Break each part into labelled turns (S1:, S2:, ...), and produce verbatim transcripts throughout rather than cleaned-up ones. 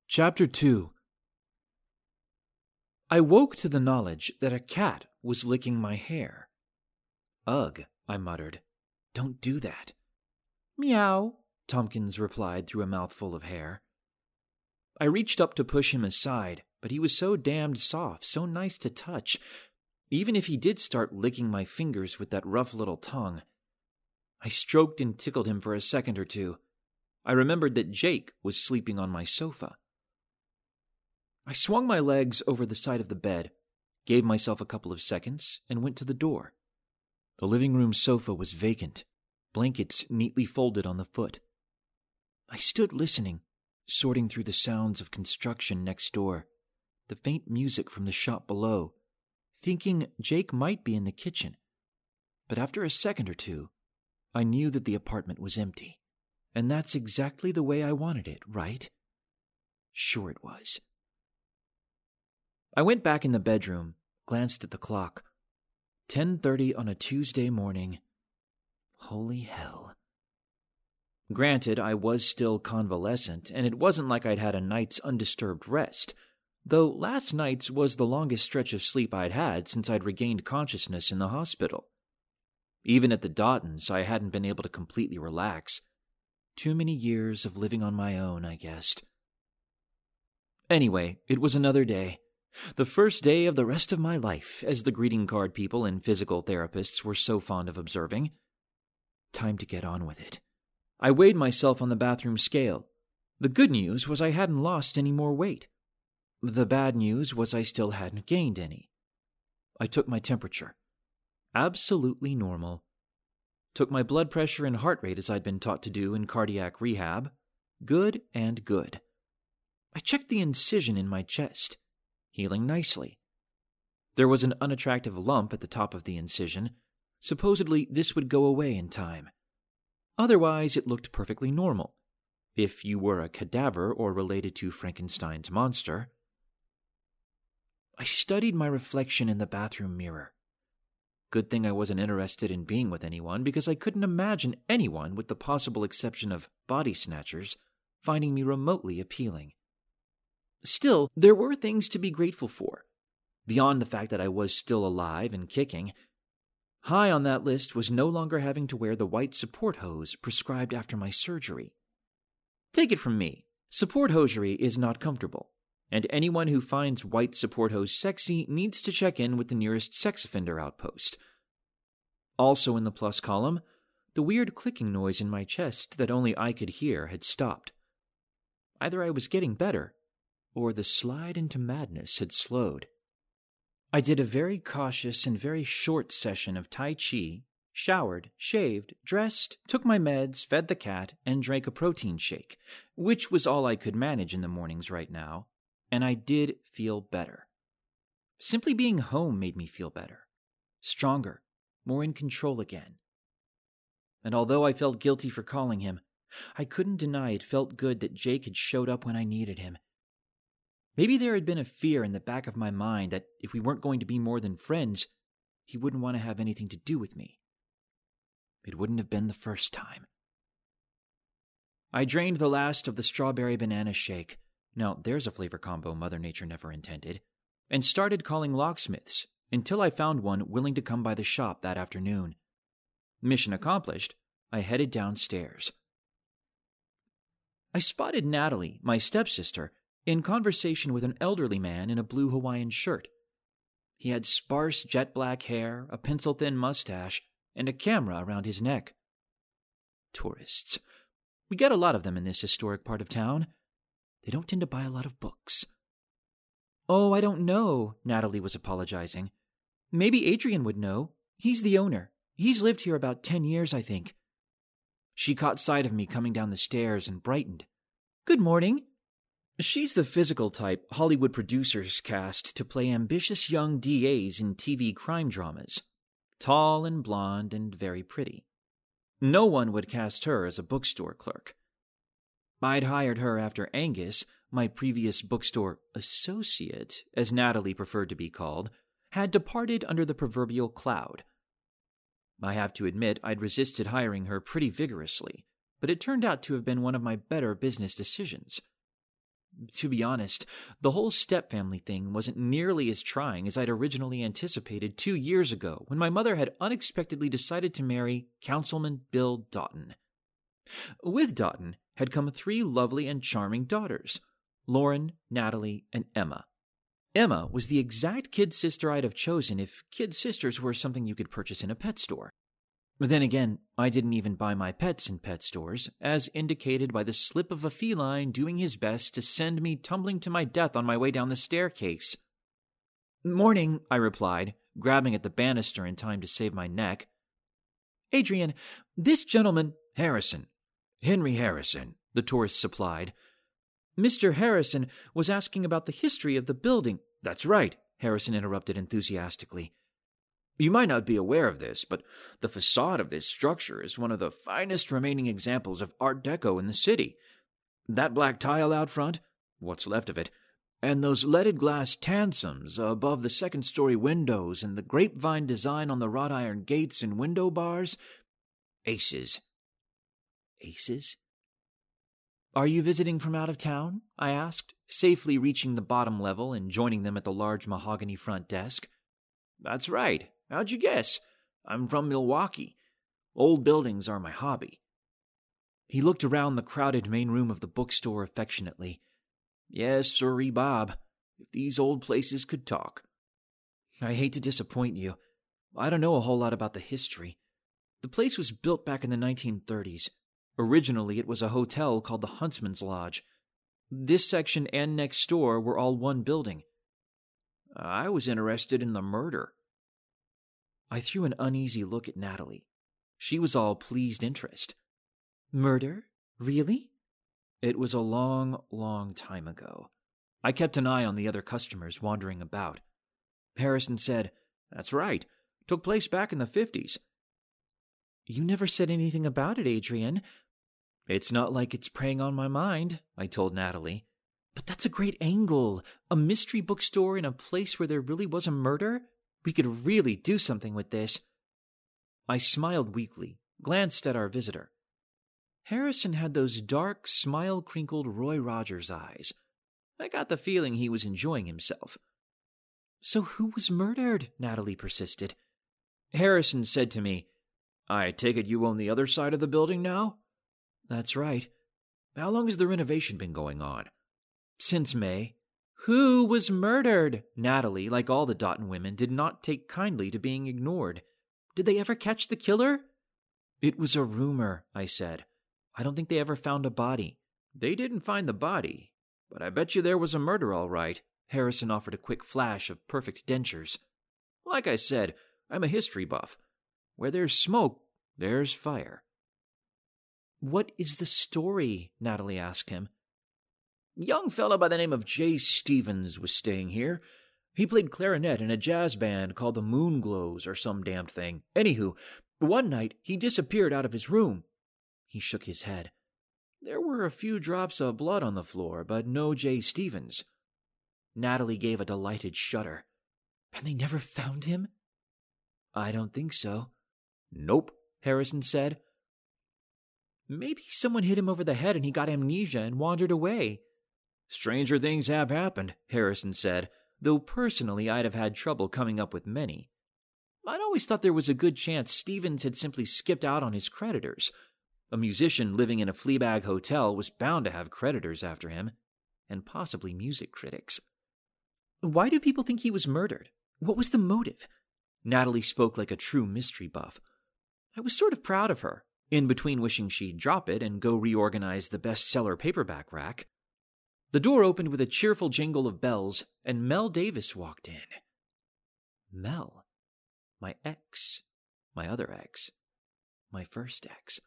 S1: Chapter two. I woke to the knowledge that a cat was licking my hair. "Ugh," I muttered. "Don't do that." "Meow," Tompkins replied through a mouthful of hair. I reached up to push him aside, but he was so damned soft, so nice to touch, even if he did start licking my fingers with that rough little tongue. I stroked and tickled him for a second or two. I remembered that Jake was sleeping on my sofa. I swung my legs over the side of the bed, gave myself a couple of seconds, and went to the door. The living room sofa was vacant, blankets neatly folded on the foot. I stood listening, sorting through the sounds of construction next door, the faint music from the shop below, thinking Jake might be in the kitchen. But after a second or two, I knew that the apartment was empty. And that's exactly the way I wanted it, right? Sure it was. I went back in the bedroom, glanced at the clock. ten thirty on a Tuesday morning. Holy hell. Granted, I was still convalescent, and it wasn't like I'd had a night's undisturbed rest, though last night's was the longest stretch of sleep I'd had since I'd regained consciousness in the hospital. Even at the Dottons, I hadn't been able to completely relax. Too many years of living on my own, I guessed. Anyway, it was another day. The first day of the rest of my life, as the greeting card people and physical therapists were so fond of observing. Time to get on with it. I weighed myself on the bathroom scale. The good news was I hadn't lost any more weight. The bad news was I still hadn't gained any. I took my temperature. Absolutely normal. Took my blood pressure and heart rate as I'd been taught to do in cardiac rehab. Good and good. I checked the incision in my chest. Healing nicely. There was an unattractive lump at the top of the incision. Supposedly, this would go away in time. Otherwise, it looked perfectly normal, if you were a cadaver or related to Frankenstein's monster. I studied my reflection in the bathroom mirror. Good thing I wasn't interested in being with anyone, because I couldn't imagine anyone, with the possible exception of body snatchers, finding me remotely appealing. Still, there were things to be grateful for, beyond the fact that I was still alive and kicking. High on that list was no longer having to wear the white support hose prescribed after my surgery. Take it from me, support hosiery is not comfortable, and anyone who finds white support hose sexy needs to check in with the nearest sex offender outpost. Also in the plus column, the weird clicking noise in my chest that only I could hear had stopped. Either I was getting better, or the slide into madness had slowed. I did a very cautious and very short session of Tai Chi, showered, shaved, dressed, took my meds, fed the cat, and drank a protein shake, which was all I could manage in the mornings right now, and I did feel better. Simply being home made me feel better, stronger, more in control again. And although I felt guilty for calling him, I couldn't deny it felt good that Jake had showed up when I needed him. Maybe there had been a fear in the back of my mind that if we weren't going to be more than friends, he wouldn't want to have anything to do with me. It wouldn't have been the first time. I drained the last of the strawberry banana shake, now there's a flavor combo Mother Nature never intended, and started calling locksmiths until I found one willing to come by the shop that afternoon. Mission accomplished, I headed downstairs. I spotted Natalie, my stepsister, in conversation with an elderly man in a blue Hawaiian shirt. He had sparse jet-black hair, a pencil-thin mustache, and a camera around his neck. Tourists. We get a lot of them in this historic part of town. They don't tend to buy a lot of books. "Oh, I don't know," Natalie was apologizing. "Maybe Adrian would know. He's the owner. He's lived here about ten years, I think." She caught sight of me coming down the stairs and brightened. "Good morning." She's the physical type Hollywood producers cast to play ambitious young D As in T V crime dramas. Tall and blonde and very pretty. No one would cast her as a bookstore clerk. I'd hired her after Angus, my previous bookstore associate, as Natalie preferred to be called, had departed under the proverbial cloud. I have to admit I'd resisted hiring her pretty vigorously, but it turned out to have been one of my better business decisions. To be honest, the whole stepfamily thing wasn't nearly as trying as I'd originally anticipated two years ago when my mother had unexpectedly decided to marry Councilman Bill Doughton. With Doughton had come three lovely and charming daughters, Lauren, Natalie, and Emma. Emma was the exact kid sister I'd have chosen if kid sisters were something you could purchase in a pet store. But then again, I didn't even buy my pets in pet stores, as indicated by the slip of a feline doing his best to send me tumbling to my death on my way down the staircase. "Morning," I replied, grabbing at the banister in time to save my neck. "Adrian, this gentleman—"
S2: "Harrison. Henry Harrison," the tourist supplied.
S1: "Mister Harrison was asking about the history of the building."
S2: "That's right,"
S1: Harrison interrupted enthusiastically.
S2: "You might not be aware of this, but the facade of this structure is one of the finest remaining examples of Art Deco in the city. That black tile out front, what's left of it, and those leaded glass transoms above the second-story windows and the grapevine design on the wrought iron gates and window bars, aces."
S1: "Aces? Are you visiting from out of town?" I asked, safely reaching the bottom level and joining them at the large mahogany front desk.
S2: "That's right. How'd you guess? I'm from Milwaukee. Old buildings are my hobby."
S1: He looked around the crowded main room of the bookstore affectionately.
S2: "Yes, sirree, Bob. If these old places could talk."
S1: "I hate to disappoint you. I don't know a whole lot about the history. The place was built back in the nineteen thirties. Originally, it was a hotel called the Huntsman's Lodge. This section and next door were all one building."
S2: "I was interested in the murder."
S1: I threw an uneasy look at Natalie. She was all pleased interest. "Murder? Really?"
S2: "It was a long, long time ago." I kept an eye on the other customers wandering about. Harrison said, "That's right. Took place back in the fifties.
S1: "You never said anything about it, Adrian."
S2: "It's not like it's preying on my mind," I told Natalie.
S1: "But that's a great angle. A mystery bookstore in a place where there really was a murder? We could really do something with this." I smiled weakly, glanced at our visitor. Harrison had those dark, smile-crinkled Roy Rogers eyes. I got the feeling he was enjoying himself. "So who was murdered?" Natalie persisted.
S2: Harrison said to me, "I take it you own the other side of the building now?"
S1: "That's right."
S2: "How long has the renovation been going on?"
S1: "Since May." "Who was murdered?" Natalie, like all the Doughton women, did not take kindly to being ignored. "Did they ever catch the killer?"
S2: "It was a rumor," I said.
S1: "I don't think they ever found a body."
S2: "They didn't find the body, but I bet you there was a murder all right."
S1: Harrison offered a quick flash of perfect dentures.
S2: "Like I said, I'm a history buff. Where there's smoke, there's fire."
S1: "What is the story?" Natalie asked him.
S2: "Young fella by the name of Jay Stevens was staying here. He played clarinet in a jazz band called the Moonglows or some damned thing. Anywho, one night he disappeared out of his room."
S1: He shook his head.
S2: "There were a few drops of blood on the floor, but no Jay Stevens."
S1: Natalie gave a delighted shudder. "And they never found him?"
S2: "I don't think so."
S1: "Nope," Harrison said.
S2: "Maybe someone hit him over the head and he got amnesia and wandered away." "Stranger things have happened," Harrison said, though personally I'd have had trouble coming up with many. I'd always thought there was a good chance Stevens had simply skipped out on his creditors. A musician living in a Fleabag hotel was bound to have creditors after him, and possibly music critics.
S1: "Why do people think he was murdered? What was the motive?" Natalie spoke like a true mystery buff. I was sort of proud of her, in between wishing she'd drop it and go reorganize the bestseller paperback rack. The door opened with a cheerful jingle of bells, and Mel Davis walked in. Mel. My ex. My other ex. My first ex.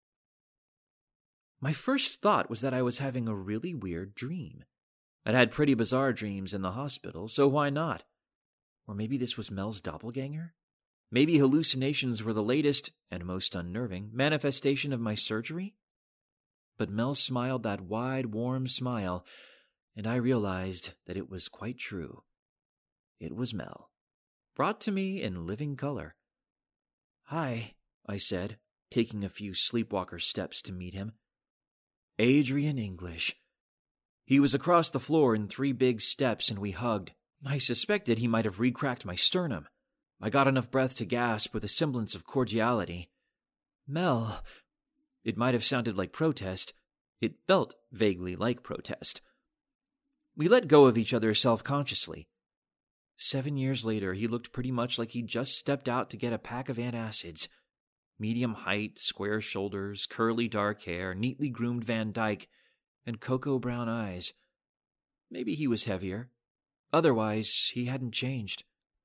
S1: My first thought was that I was having a really weird dream. I'd had pretty bizarre dreams in the hospital, so why not? Or maybe this was Mel's doppelganger? Maybe hallucinations were the latest, and most unnerving, manifestation of my surgery? But Mel smiled that wide, warm smile, and I realized that it was quite true. It was Mel, brought to me in living color. "Hi," I said, taking a few sleepwalker steps to meet him. "Adrian English." He was across the floor in three big steps, and we hugged. I suspected he might have re-cracked my sternum. I got enough breath to gasp with a semblance of cordiality. "Mel." It might have sounded like protest. It felt vaguely like protest. We let go of each other self-consciously. Seven years later, he looked pretty much like he'd just stepped out to get a pack of antacids. Medium height, square shoulders, curly dark hair, neatly groomed Van Dyke, and cocoa brown eyes. Maybe he was heavier. Otherwise, he hadn't changed.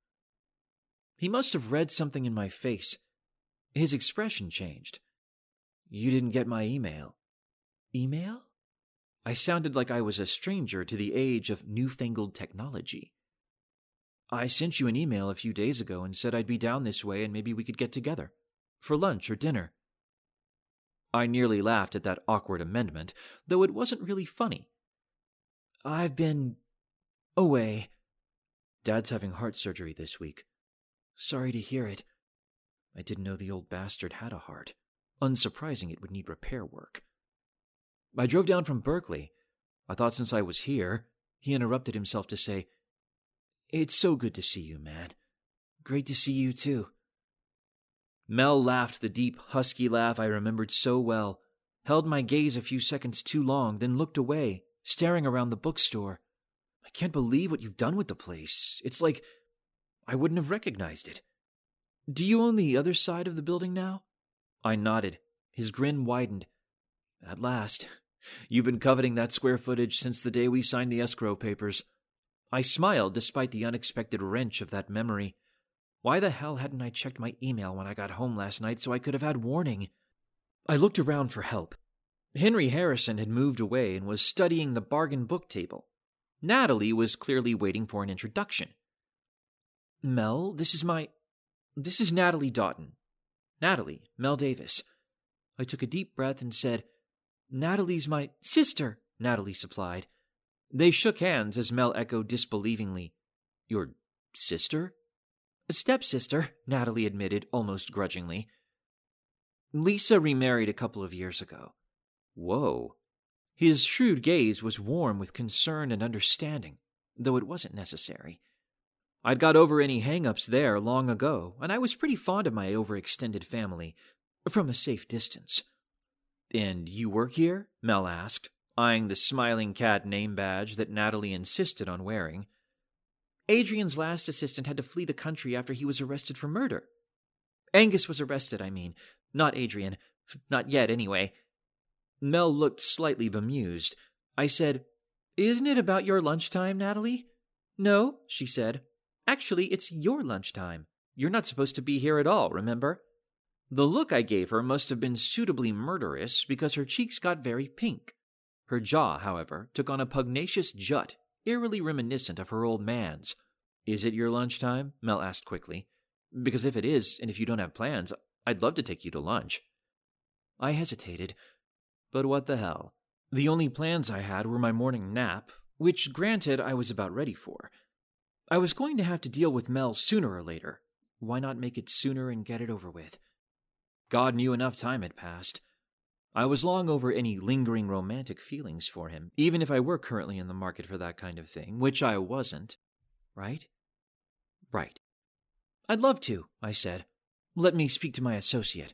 S1: He must have read something in my face. His expression changed. "You didn't get my email." "Email?" I sounded like I was a stranger to the age of newfangled technology. "I sent you an email a few days ago and said I'd be down this way and maybe we could get together. For lunch or dinner." I nearly laughed at that awkward amendment, though it wasn't really funny. "I've been... away. Dad's having heart surgery this week. Sorry to hear it." I didn't know the old bastard had a heart. Unsurprising it would need repair work. I drove down from Berkeley. I thought since I was here, he interrupted himself to say, "It's so good to see you, man. Great to see you, too." Mel laughed the deep, husky laugh I remembered so well, held my gaze a few seconds too long, then looked away, staring around the bookstore. "I can't believe what you've done with the place. It's like I wouldn't have recognized it. Do you own the other side of the building now?" I nodded. His grin widened. "At last. You've been coveting that square footage since the day we signed the escrow papers." I smiled despite the unexpected wrench of that memory. Why the hell hadn't I checked my email when I got home last night so I could have had warning? I looked around for help. Henry Harrison had moved away and was studying the bargain book table. Natalie was clearly waiting for an introduction. "Mel, this is my... This is Natalie Doughton. Natalie, Mel Davis." I took a deep breath and said, "Natalie's my sister," Natalie supplied. They shook hands as Mel echoed disbelievingly, "Your sister?" "A stepsister," Natalie admitted, almost grudgingly. "Lisa remarried a couple of years ago." Whoa. His shrewd gaze was warm with concern and understanding, though it wasn't necessary. I'd got over any hang-ups there long ago, and I was pretty fond of my overextended family, from a safe distance. "And you work here?" Mel asked, eyeing the smiling cat name badge that Natalie insisted on wearing. "Adrian's last assistant had to flee the country after he was arrested for murder. Angus was arrested, I mean. Not Adrian. Not yet, anyway." Mel looked slightly bemused. I said, "Isn't it about your lunchtime, Natalie?" "No," she said. "Actually, it's your lunchtime. You're not supposed to be here at all, remember?" The look I gave her must have been suitably murderous because her cheeks got very pink. Her jaw, however, took on a pugnacious jut, eerily reminiscent of her old man's. "Is it your lunchtime?" Mel asked quickly. "Because if it is, and if you don't have plans, I'd love to take you to lunch." I hesitated. But what the hell? The only plans I had were my morning nap, which, granted, I was about ready for. I was going to have to deal with Mel sooner or later. Why not make it sooner and get it over with? God knew enough time had passed. I was long over any lingering romantic feelings for him, even if I were currently in the market for that kind of thing, which I wasn't. Right? Right. "I'd love to," I said. "Let me speak to my associate."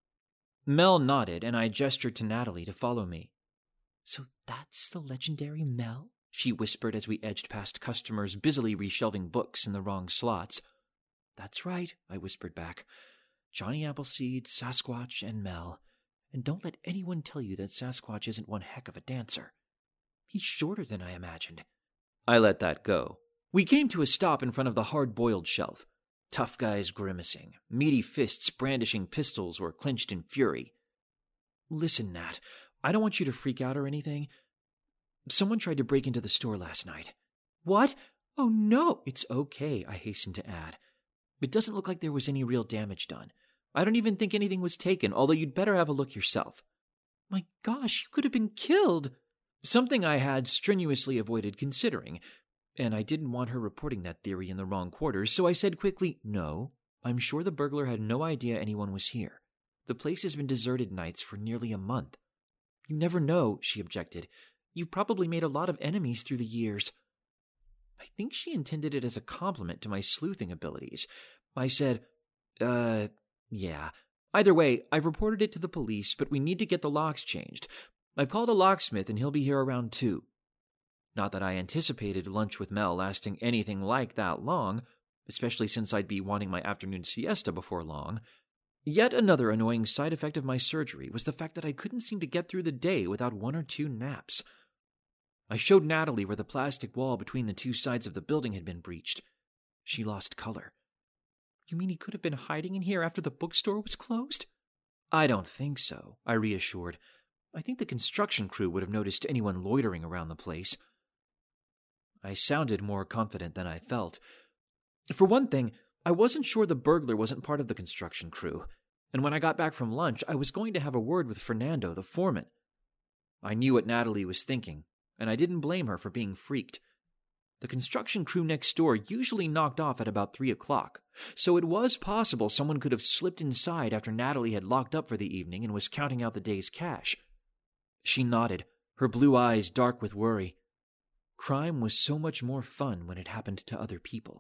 S1: Mel nodded, and I gestured to Natalie to follow me. "So that's the legendary Mel?" she whispered as we edged past customers busily reshelving books in the wrong slots. "That's right," I whispered back. "Johnny Appleseed, Sasquatch, and Mel. And don't let anyone tell you that Sasquatch isn't one heck of a dancer. He's shorter than I imagined." I let that go. We came to a stop in front of the hard-boiled shelf. Tough guys grimacing, meaty fists brandishing pistols or clenched in fury. "Listen, Nat, I don't want you to freak out or anything. Someone tried to break into the store last night." "What? Oh, no!" "It's okay," I hastened to add. "It doesn't look like there was any real damage done. I don't even think anything was taken, although you'd better have a look yourself." "My gosh, you could have been killed." Something I had strenuously avoided considering, and I didn't want her reporting that theory in the wrong quarters, so I said quickly, "No, I'm sure the burglar had no idea anyone was here. The place has been deserted nights for nearly a month." "You never know," she objected.
S2: You've probably made a lot of enemies through the years." I think she intended it as a compliment to my sleuthing abilities. I said, uh, yeah. Either way, I've reported it to the police, but we need to get the locks changed. I've called a locksmith and he'll be here around two. Not that I anticipated lunch with Mel lasting anything like that long, especially since I'd be wanting my afternoon siesta before long. Yet another annoying side effect of my surgery was the fact that I couldn't seem to get through the day without one or two naps. I showed Natalie where the plastic wall between the two sides of the building had been breached. She lost color. "You mean he could have been hiding in here after the bookstore was closed?" "I don't think so," I reassured. "I think the construction crew would have noticed anyone loitering around the place." I sounded more confident than I felt. For one thing, I wasn't sure the burglar wasn't part of the construction crew, and when I got back from lunch, I was going to have a word with Fernando, the foreman. I knew what Natalie was thinking, and I didn't blame her for being freaked. The construction crew next door usually knocked off at about three o'clock, so it was possible someone could have slipped inside after Natalie had locked up for the evening and was counting out the day's cash. She nodded, her blue eyes dark with worry. Crime was so much more fun when it happened to other people.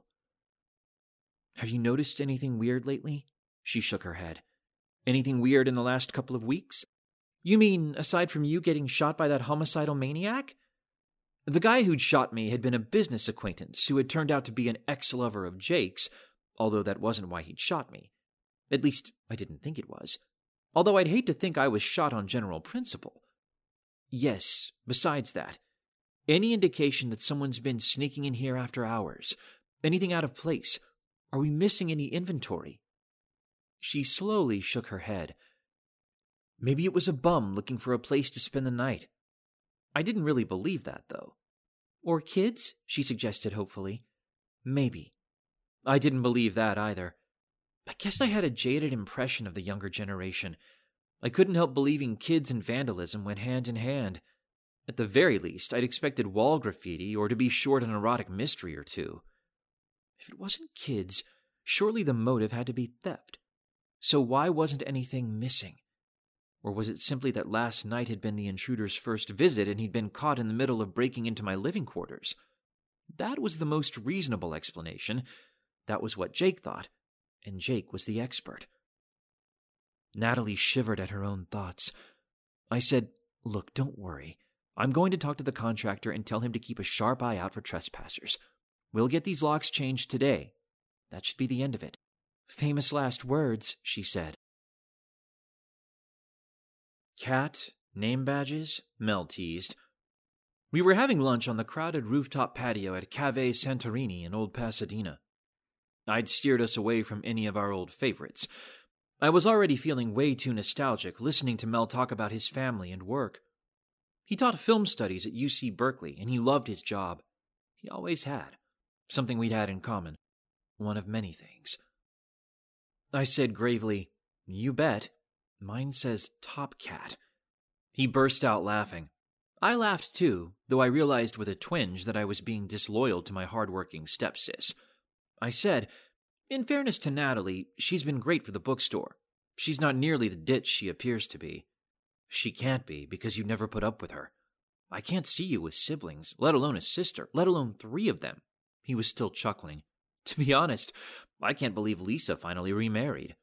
S2: "Have you noticed anything weird lately?" She shook her head. "Anything weird in the last couple of weeks?" "You mean, aside from you getting shot by that homicidal maniac?" The guy who'd shot me had been a business acquaintance who had turned out to be an ex-lover of Jake's, although that wasn't why he'd shot me. At least, I didn't think it was. Although I'd hate to think I was shot on general principle. Yes, besides that, any indication that someone's been sneaking in here after hours? Anything out of place? Are we missing any inventory?" She slowly shook her head. "Maybe it was a bum looking for a place to spend the night." I didn't really believe that, though. "Or kids?" she suggested hopefully. "Maybe." I didn't believe that either. I guess I had a jaded impression of the younger generation. I couldn't help believing kids and vandalism went hand in hand. At the very least, I'd expected wall graffiti or to be short an erotic mystery or two. If it wasn't kids, surely the motive had to be theft. So why wasn't anything missing? Or was it simply that last night had been the intruder's first visit and he'd been caught in the middle of breaking into my living quarters? That was the most reasonable explanation. That was what Jake thought, and Jake was the expert. Natalie shivered at her own thoughts. I said, "Look, don't worry. I'm going to talk to the contractor and tell him to keep a sharp eye out for trespassers. We'll get these locks changed today. That should be the end of it." "Famous last words," she said. "Cat, name badges?" Mel teased. We were having lunch on the crowded rooftop patio at Cave Santorini in Old Pasadena. I'd steered us away from any of our old favorites. I was already feeling way too nostalgic listening to Mel talk about his family and work. He taught film studies at U C Berkeley, and he loved his job. He always had. Something we'd had in common. One of many things. I said gravely, "You bet. Mine says Top Cat." He burst out laughing. I laughed too, though I realized with a twinge that I was being disloyal to my hard-working stepsis. I said, "In fairness to Natalie, she's been great for the bookstore. She's not nearly the ditch she appears to be." "She can't be, because you never put up with her. I can't see you with siblings, let alone a sister, let alone three of them." He was still chuckling. "To be honest, I can't believe Lisa finally remarried."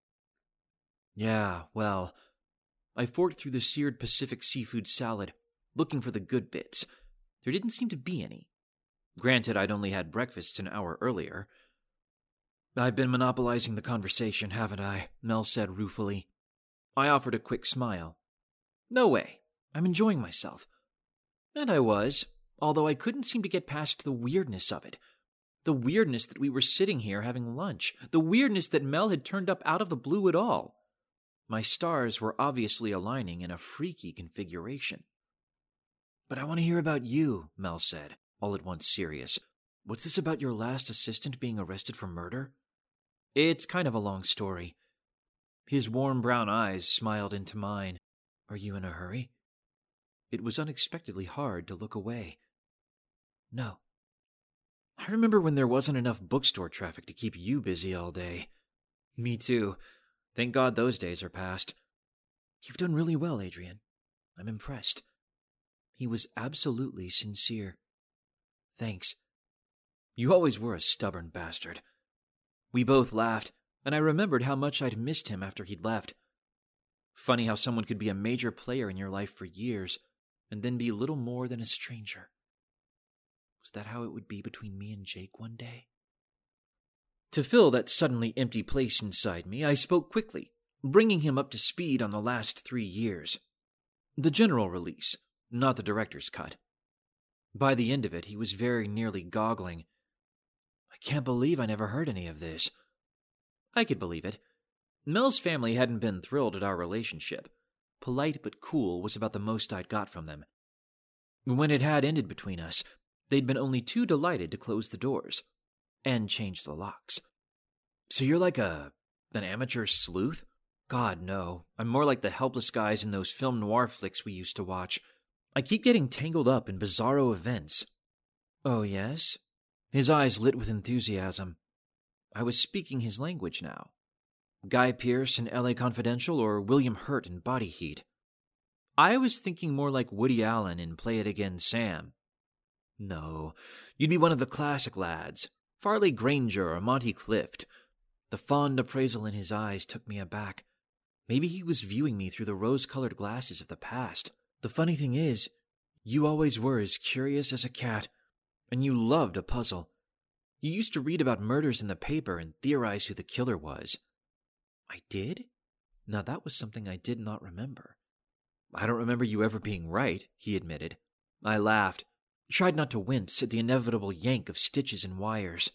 S2: Yeah, well, I forked through the seared Pacific seafood salad, looking for the good bits. There didn't seem to be any. Granted, I'd only had breakfast an hour earlier. "I've been monopolizing the conversation, haven't I?" Mel said ruefully. I offered a quick smile. "No way. I'm enjoying myself." And I was, although I couldn't seem to get past the weirdness of it. The weirdness that we were sitting here having lunch. The weirdness that Mel had turned up out of the blue at all. My stars were obviously aligning in a freaky configuration. "But I want to hear about you," Mel said, all at once serious. "What's this about your last assistant being arrested for murder?" "It's kind of a long story." His warm brown eyes smiled into mine. "Are you in a hurry?" It was unexpectedly hard to look away. "No. I remember when there wasn't enough bookstore traffic to keep you busy all day." "Me too. Thank God those days are past." "You've done really well, Adrian. I'm impressed."
S1: He was absolutely sincere. Thanks. You always were a stubborn bastard. We both laughed, and I remembered how much I'd missed him after he'd left. Funny how someone could be a major player in your life for years, and then be little more than a stranger. Was that how it would be between me and Jake one day? To fill that suddenly empty place inside me, I spoke quickly, bringing him up to speed on the last three years. The general release, not the director's cut. By the end of it, he was very nearly goggling. I can't believe I never heard any of this. I could believe it. Mel's family hadn't been thrilled at our relationship. Polite but cool was about the most I'd got from them. When it had ended between us, they'd been only too delighted to close the doors and change the locks. So you're like a an amateur sleuth? God, no. I'm more like the helpless guys in those film noir flicks we used to watch. I keep getting tangled up in bizarro events. Oh, yes? His eyes lit with enthusiasm. I was speaking his language now. Guy Pearce in L A Confidential or William Hurt in Body Heat. I was thinking more like Woody Allen in Play It Again, Sam. No, you'd be one of the classic lads, Farley Granger or Monty Clift. The fond appraisal in his eyes took me aback. Maybe he was viewing me through the rose-colored glasses of the past. The funny thing is, you always were as curious as a cat, and you loved a puzzle. You used to read about murders in the paper and theorize who the killer was. I did? Now that was something I did not remember. I don't remember you ever being right, he admitted. I laughed, tried not to wince at the inevitable yank of stitches and wires.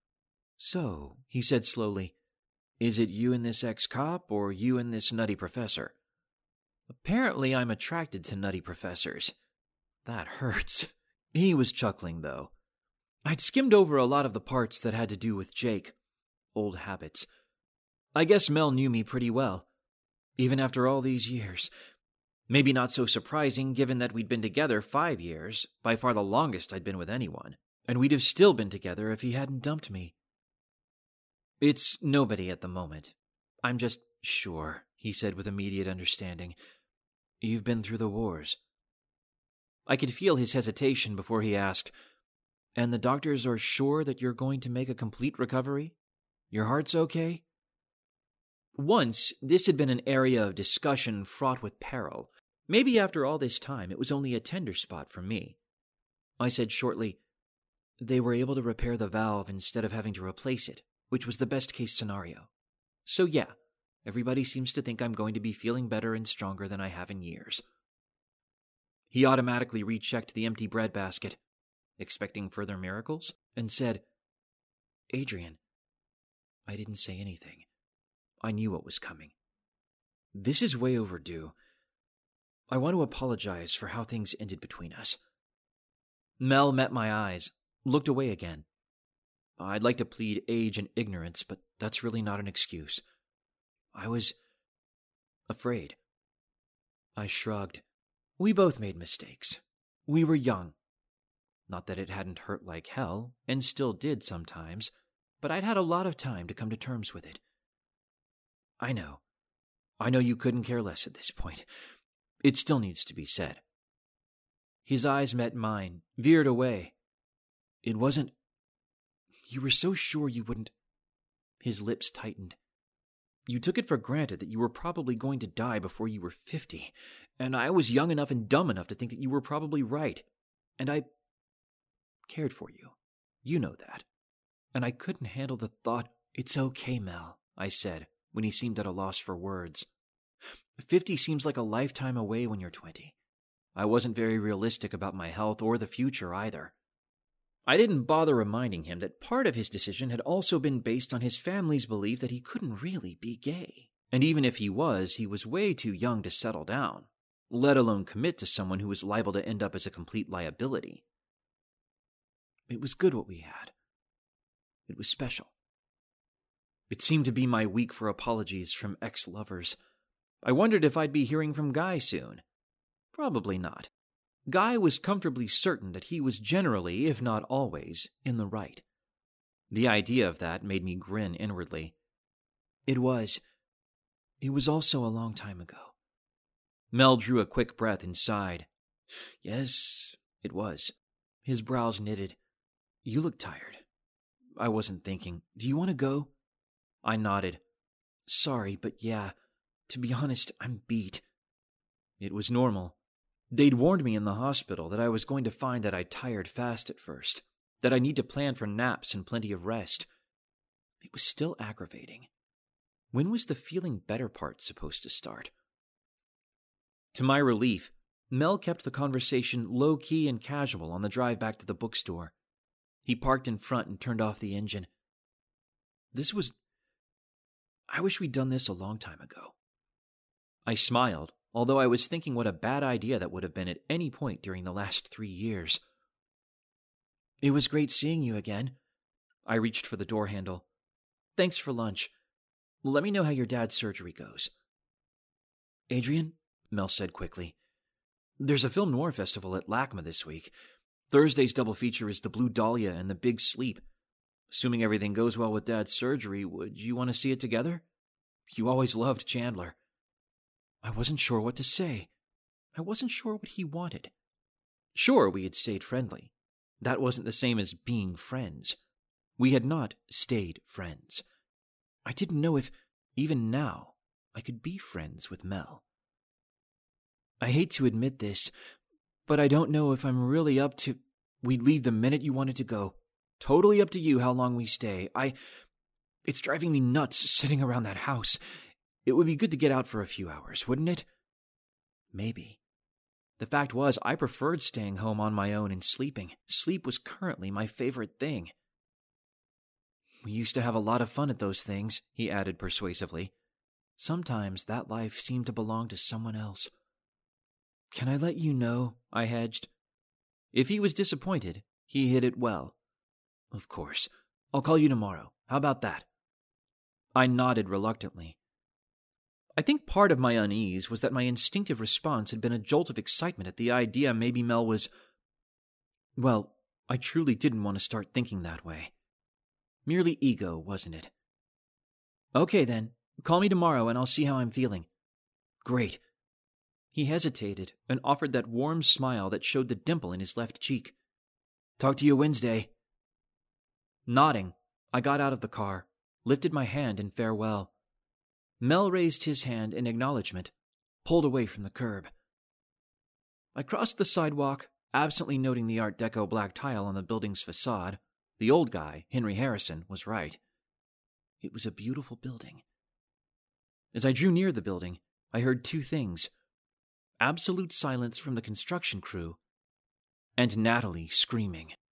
S1: So, he said slowly, is it you and this ex-cop, or you and this nutty professor? Apparently I'm attracted to nutty professors. That hurts. He was chuckling, though. I'd skimmed over a lot of the parts that had to do with Jake. Old habits. I guess Mel knew me pretty well, even after all these years. Maybe not so surprising, given that we'd been together five years, by far the longest I'd been with anyone, and we'd have still been together if he hadn't dumped me. It's nobody at the moment. I'm just sure, he said with immediate understanding. You've been through the wars. I could feel his hesitation before he asked, and the doctors are sure that you're going to make a complete recovery? Your heart's okay? Once, this had been an area of discussion fraught with peril. Maybe after all this time, it was only a tender spot for me. I said shortly, they were able to repair the valve instead of having to replace it, which was the best-case scenario. So yeah, everybody seems to think I'm going to be feeling better and stronger than I have in years. He automatically rechecked the empty bread basket, expecting further miracles, and said, Adrian. I didn't say anything. I knew what was coming. This is way overdue. I want to apologize for how things ended between us. Mel met my eyes, looked away again. I'd like to plead age and ignorance, but that's really not an excuse. I was afraid. I shrugged. We both made mistakes. We were young. Not that it hadn't hurt like hell, and still did sometimes, but I'd had a lot of time to come to terms with it. I know. I know you couldn't care less at this point. It still needs to be said. His eyes met mine, veered away. It wasn't... You were so sure you wouldn't... His lips tightened. You took it for granted that you were probably going to die before you were fifty, and I was young enough and dumb enough to think that you were probably right. And I cared for you. You know that. And I couldn't handle the thought, it's okay, Mel, I said, when he seemed at a loss for words. Fifty seems like a lifetime away when you're twenty. I wasn't very realistic about my health or the future either. I didn't bother reminding him that part of his decision had also been based on his family's belief that he couldn't really be gay. And even if he was, he was way too young to settle down, let alone commit to someone who was liable to end up as a complete liability. It was good what we had. It was special. It seemed to be my week for apologies from ex-lovers. I wondered if I'd be hearing from Guy soon. Probably not. Guy was comfortably certain that he was generally, if not always, in the right. The idea of that made me grin inwardly. It was. It was also a long time ago. Mel drew a quick breath and sighed. Yes, it was. His brows knitted. You look tired. I wasn't thinking. Do you want to go? I nodded. Sorry, but yeah, to be honest, I'm beat. It was normal. They'd warned me in the hospital that I was going to find that I tired fast at first, that I need to plan for naps and plenty of rest. It was still aggravating. When was the feeling better part supposed to start? To my relief, Mel kept the conversation low-key and casual on the drive back to the bookstore. He parked in front and turned off the engine. This was... I wish we'd done this a long time ago. I smiled, although I was thinking what a bad idea that would have been at any point during the last three years. It was great seeing you again. I reached for the door handle. Thanks for lunch. Let me know how your dad's surgery goes. Adrian, Mel said quickly, there's a film noir festival at LACMA this week. Thursday's double feature is The Blue Dahlia and The Big Sleep. Assuming everything goes well with Dad's surgery, would you want to see it together? You always loved Chandler. I wasn't sure what to say. I wasn't sure what he wanted. Sure, we had stayed friendly. That wasn't the same as being friends. We had not stayed friends. I didn't know if, even now, I could be friends with Mel. I hate to admit this, but I don't know if I'm really up to... We'd leave the minute you wanted to go. Totally up to you how long we stay. I... It's driving me nuts sitting around that house. It would be good to get out for a few hours, wouldn't it? Maybe. The fact was, I preferred staying home on my own and sleeping. Sleep was currently my favorite thing. We used to have a lot of fun at those things, he added persuasively. Sometimes that life seemed to belong to someone else. Can I let you know? I hedged. If he was disappointed, he hid it well. Of course. I'll call you tomorrow. How about that? I nodded reluctantly. I think part of my unease was that my instinctive response had been a jolt of excitement at the idea maybe Mel was... Well, I truly didn't want to start thinking that way. Merely ego, wasn't it? Okay then, call me tomorrow and I'll see how I'm feeling. Great. He hesitated and offered that warm smile that showed the dimple in his left cheek. Talk to you Wednesday. Nodding, I got out of the car, lifted my hand in farewell. Mel raised his hand in acknowledgement, pulled away from the curb. I crossed the sidewalk, absently noting the Art Deco black tile on the building's facade. The old guy, Henry Harrison, was right. It was a beautiful building. As I drew near the building, I heard two things. Absolute silence from the construction crew, and Natalie screaming.